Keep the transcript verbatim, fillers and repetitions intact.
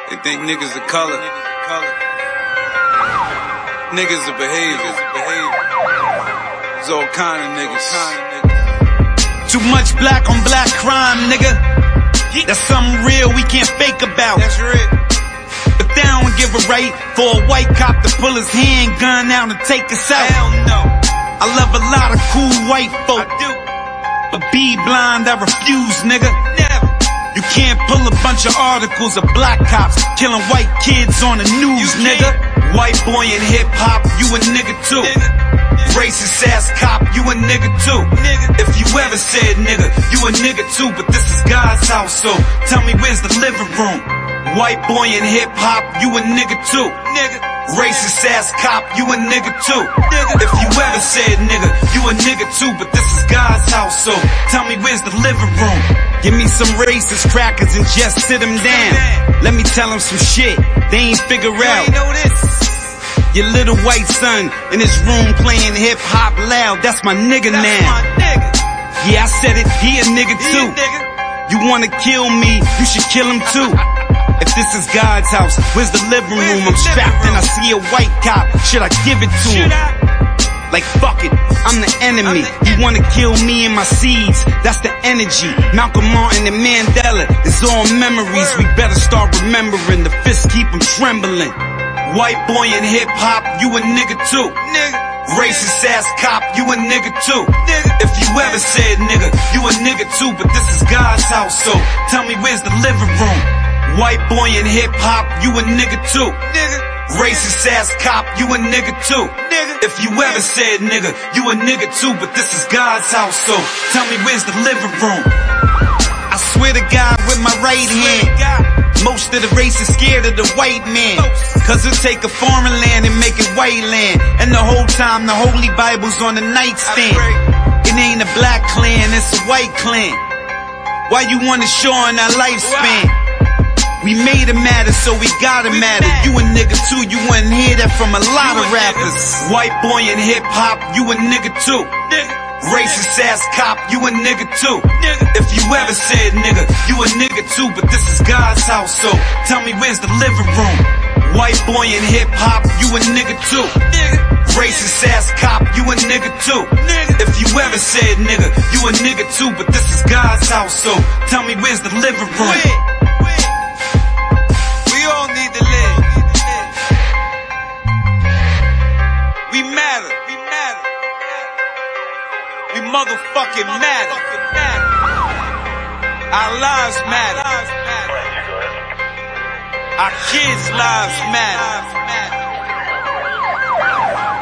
They think niggas are color. Niggas are behavior. It's all kind of niggas. Too much black on black crime, nigga. That's something real we can't fake about. That's real. If they don't give a right for a white cop to pull his handgun out and take us out. Hell no. I love a lot of cool white folk. I do. But be blind, I refuse, nigga. Never. You can't pull a bunch of articles of black cops killing white kids on the news, You nigga. can't. White boy in hip hop, you a nigga too. Nigga. Racist ass cop, you a nigga too. Nigga. If you ever said nigga, you a nigga too. But this is God's house, so tell me where's the living room? White boy in hip hop, you a nigga too. Nigga. Racist ass cop, you a nigga too. Nigga. If you ever said nigga, you a nigga too. But this is God's house, so tell me where's the living room? Give me some racist crackers and just sit them down. Let me tell them some shit they ain't figure You out. ain't know this. Your little white son in his room playing hip hop loud, that's my nigga That's now. my nigga. Yeah, I said it, he a nigga He too. a nigga. You wanna kill me, you should kill him too. If this is God's house, where's the living Where's room? the I'm strapped living and I see a white cop, should I give it to him? Should I? Like fuck it, I'm the enemy. I'm the You wanna kill me and my seeds, that's the energy. Malcolm Martin and Mandela, it's all memories. We better start remembering, the fists keep them trembling. White boy in hip hop, you a nigga too. Nigga. Racist ass cop, you a nigga too. Nigga. If you ever said nigga, you a nigga too. But this is God's house, so tell me where's the living room? White boy in hip hop, you a nigga too. Nigga. Racist ass cop, you a nigga too. Nigga. If you ever said nigga, you a nigga too. But this is God's house, so tell me where's the living room? I swear to God with my right hand, God. most of the race is scared of the white man. Cause it take a foreign land and make it white land. And the whole time the Holy Bible's on the nightstand. It ain't a black clan, it's a white clan. Why you wanna shorten our lifespan? We made it matter, so we gotta matter. You a nigga too, you wouldn't hear that from a lot You of a rappers. nigga. White boy in hip hop, you a nigga too. Nigga. Racist ass cop, you a nigga too. Nigga. If you ever said nigga, you a nigga too. But this is God's house, so tell me where's the living room? White boy in hip hop, you a nigga too. Nigga. Racist ass cop, you a nigga too. Nigga. If you ever said nigga, you a nigga too. But this is God's house, so tell me where's the living room? Wait. Wait. We all need to live. We matter. We matter. We motherfucking matter. Our lives matter. Our kids' lives matter.